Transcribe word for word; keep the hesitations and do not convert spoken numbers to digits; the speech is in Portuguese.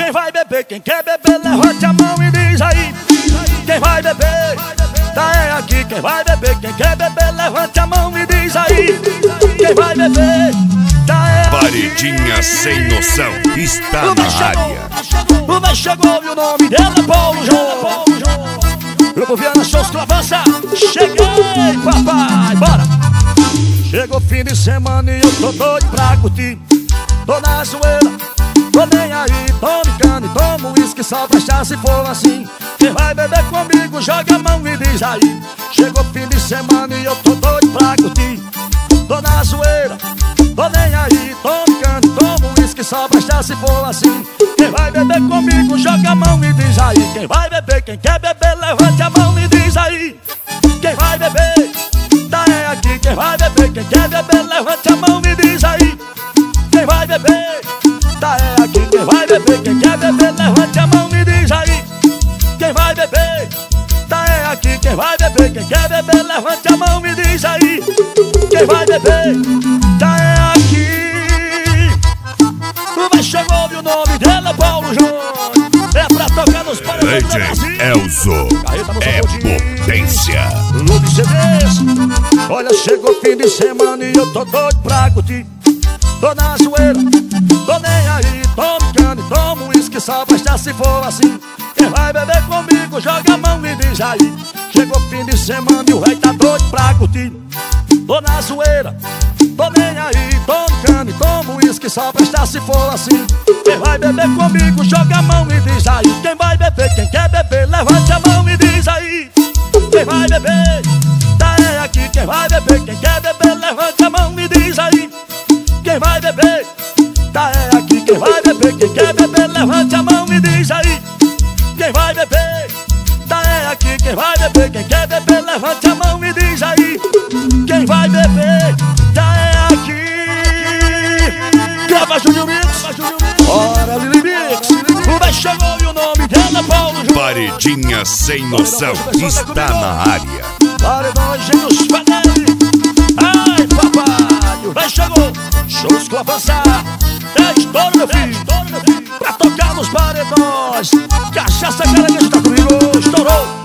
Quem vai beber, quem quer beber, levante a mão e diz aí. Quem vai beber, tá é aqui. Quem vai beber, quem quer beber, levante a mão e diz aí. Quem vai beber, tá é aqui. Paredinha sem noção está na área. O véi chegou e o nome dele é Paulo João. Grupo Viana Shows com avança. Cheguei, papai, bora. Chegou fim de semana e eu tô doido pra curtir. Tô na zoeira, tô nem aí. Tome cana e tomo uísque, só pra achar se for assim. Quem vai beber comigo, joga a mão e diz aí. Chegou fim de semana e eu tô doido pra curtir. Tô na zoeira, tô nem aí. Tome cana e tomo uísque, só pra achar se for assim. Quem vai beber comigo, joga a mão e diz aí. Quem vai beber, quem quer beber, levante a mão e diz aí. Quem vai beber, tá é aqui. Quem vai beber, quem quer beber, levante a mão e diz aí. Quem vai beber, tá é aqui. Quem vai beber, quem quer beber, levante a mão e diz aí. Quem vai beber, tá é aqui. Quem vai beber, quem quer beber, levante a mão e diz aí. Quem vai beber, tá é aqui. O véi chegou e o nome dele é Paulo João. É pra tocar nos paredões do Brasil. Elzo é potência. Lube C Ds. Olha, chegou fim de semana e eu tô doido pra curtir. Tô na zoeira, tô nem aí. Tomo cana e tomo uísque, só basta se for assim. Quem vai beber comigo, joga a mão e diz aí. Chegou fim de semana e o rei tá doido pra curtir. Tô na zoeira, tô nem aí. Tomo cana e tomo uísque, só basta se for assim. Quem vai beber comigo, joga a mão e diz aí. Quem vai beber, quem quer beber, levante a mão e diz aí. Quem vai beber, tá é aqui. Quem vai beber, quem quer beber, levante a mão e diz aí. Quem vai beber, tá é aqui. Quem vai beber, quem quer beber, levante a mão e diz aí. Quem vai beber, tá é aqui. Quem vai beber, quem quer beber, levante a mão e diz aí. Quem vai beber, tá é aqui. Grava Júnior Mix, bora Lili Mix. O véi chegou e o nome dela é Paulo João. Paredinha sem noção está na área. Paredões, gênios, Fadeli. Ai, papai, o véi chegou. Shows com avançar. É estouro, meu filho. Pra tocar nos paredões. Cachaça, cara, que está comigo. Estourou.